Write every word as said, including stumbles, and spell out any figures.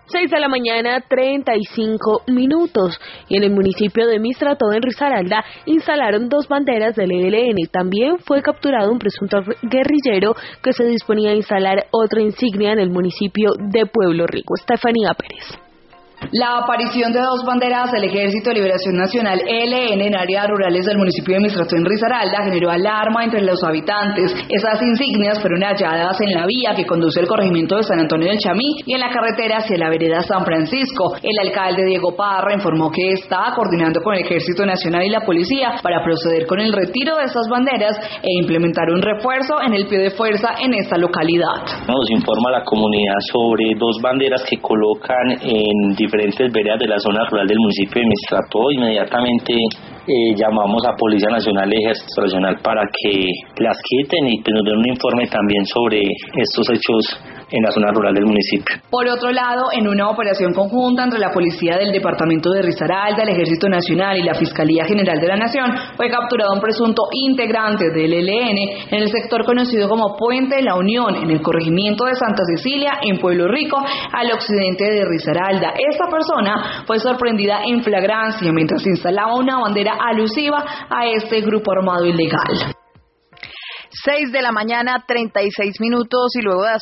seis de la mañana, treinta y cinco minutos. Y en el municipio de Mistrató, en Risaralda, instalaron dos banderas del E L N. También fue capturado un presunto guerrillero que se disponía a instalar otra insignia en el municipio de Pueblo Rico. Estefanía Pérez. La aparición de dos banderas del Ejército de Liberación Nacional E L N en áreas rurales del municipio de Mistrató, en Risaralda, generó alarma entre los habitantes. Esas insignias fueron halladas en la vía que conduce al corregimiento de San Antonio del Chamí y en la carretera hacia la vereda San Francisco. El alcalde Diego Parra informó que está coordinando con el Ejército Nacional y la Policía para proceder con el retiro de estas banderas e implementar un refuerzo en el pie de fuerza en esta localidad. Nos informa la comunidad sobre dos banderas que colocan en diferentes veredas de la zona rural del municipio de Mistrató. Inmediatamente eh, llamamos a Policía Nacional y Ejército Nacional para que las quiten y pues, nos den un informe también sobre estos hechos en la zona rural del municipio. Por otro lado, en una operación conjunta entre la Policía del Departamento de Risaralda, el Ejército Nacional y la Fiscalía General de la Nación, fue capturado un presunto integrante del E L N en el sector conocido como Puente de la Unión, en el corregimiento de Santa Cecilia, en Pueblo Rico, al occidente de Risaralda. Esta persona fue sorprendida en flagrancia mientras instalaba una bandera alusiva a este grupo armado ilegal. seis de la mañana, treinta y seis minutos, y luego de